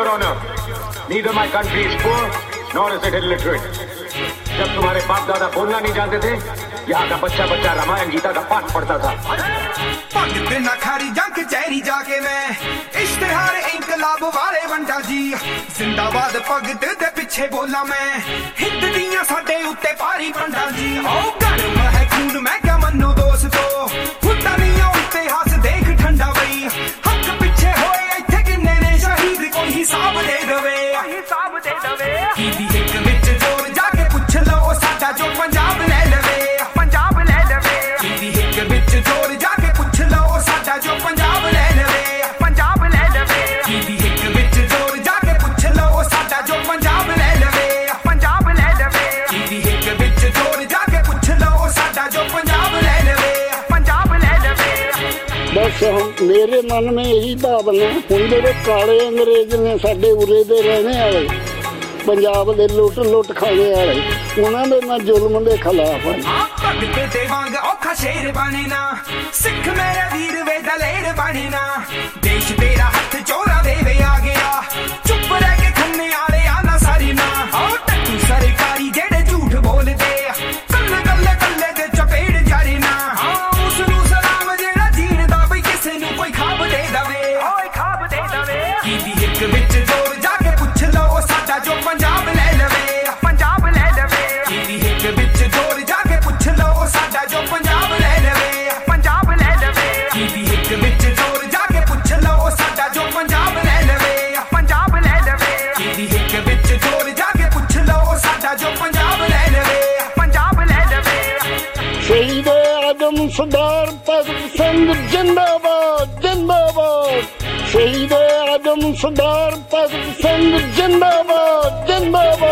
honor, neither my country is poor, nor is it illiterate. जब तुम्हारे बाप दादा बोलना नहीं जानते थे, यहाँ का बच्चा बच्चा रामायण गीता का पाठ पढ़ता था। भगत ना खारी जंग कचहरी जाके मैं इश्तेहार इंकलाब वाले वंडा जी जिंदाबाद भगत दे पिछे बोला मैं हिंद दियां साडे उत्ते भारी पंडा जी ओ गर्म है खून मैं क्या मन्नो दोस्तो खुदा नहीं इतिहास देख ठंडा बई हक पिछे होए इत्थे किन्ने ने शहीद कोई हिसाब दे दवे की दी हिक विच जोर जाके पुछ लो साडा जो पंजाब ले लवे की दी हिक विच जोर जाके पुछ लो साडा जो पंजाब ले लवे की दी हिक विच जोर जाके पुछ लो साडा जो पंजाब ले लवे की दी हिक विच जोर जाके पुछ लो साडा जो पंजाब ले लवे बस मेरे मन में यही भावना ਹੁਣ ਜਿਹੜੇ ਕਾਲੇ ਅੰਗਰੇਜ਼ ਨੇ ਸਾਡੇ ਉਰੇ ਦੇ ਰਹਿਣੇ ਵਾਲੇ ਪੰਜਾਬ ਦੇ ਲੁੱਟ ਖਾਣੇ ਵਾਲੇ ਉਹਨਾਂ ਦੇ ਮੈਂ ਜ਼ੁਲਮ ਦੇ ਖਿਲਾਫ ਹਾਂ ਭਗਤ ਦੇ ਵਾਂਗ ਔਖਾ ਸ਼ੇਰ ਬਣੇ ਨਾ ਸਿੱਖ ਮੇਰੇ ਵੀਰ ਵੇ ਦਲੇਰ ਬਣੇ ਨਾ ਦੇਸ਼ ਤੇਰਾ ਹੱਥ ਚੋਰਾ ਦੇਵੇ ਆ ਗਿਆ ਚੁੱਪ ਰਹਿ ਕੇ ਖੰਨੇ ਵਾਲੇ ਆ ਨਾ ਸਾਰੀ ਨਾ ਆਓ ਟੱਟੂ ਸਰਕਾਰੀ ਜਿਹੜੇ ਝੂਠ ਬੋਲਦੇ ਕੱਲੇ ਦੇ ਚਪੇੜ ਜਾਰੀ ਨਾ ਉਸ ਨੂੰ ਸਲਾਮ ਜਿਹੜਾ ਜੀਣ ਦਾ ਬਈ ਕਿਸੇ ਨੂੰ ਕੋਈ ਖਾਬ ਦੇ ਦਵੇ ਕੀ ਦੀ ਇੱਕ ਵਿੱਚ ਜ਼ੋਰ ਜਾ ਕੇ ਪੁੱਛ ਲਓ ਸਾਡਾ ਜੋ ਪੰਜਾਬ ਲੈ ਲਵੇ ਕੀ ਦੀ ਇੱਕ ਵਿੱਚ ਜ਼ੋਰ ਜਾ ਕੇ ਪੁੱਛ ਲਓ ਸਾਡਾ ਜੋ ਪੰਜਾਬ ਲੈ ਲਵੇ ਕੀ ਦੀ ਇੱਕ ਵਿੱਚ ਜ਼ੋਰ ਜਾ ਕੇ ਪੁੱਛ ਲਓ ਸਾਡਾ ਜੋ ਪੰਜਾਬ ਲੈ ਲਵੇ ਕੀ ਦੀ ਇੱਕ ਵਿੱਚ ਜ਼ੋਰ ਜਾ ਕੇ ਪੁੱਛ ਲਓ ਸਾਡਾ ਜੋ ਪੰਜਾਬ ਲੈ ਲਵੇ ਸ਼ਹੀਦ ਆਜ਼ਮ ਸਰਦਾਰ ਭਗਤ ਸਿੰਘ ਜਿੰਦਾਬਾਦ ਸ਼ਹੀਦ ਆਜ਼ਮ ਸਰਦਾਰ ਭਗਤ ਸਿੰਘ ਜਿੰਦਾਬਾਦ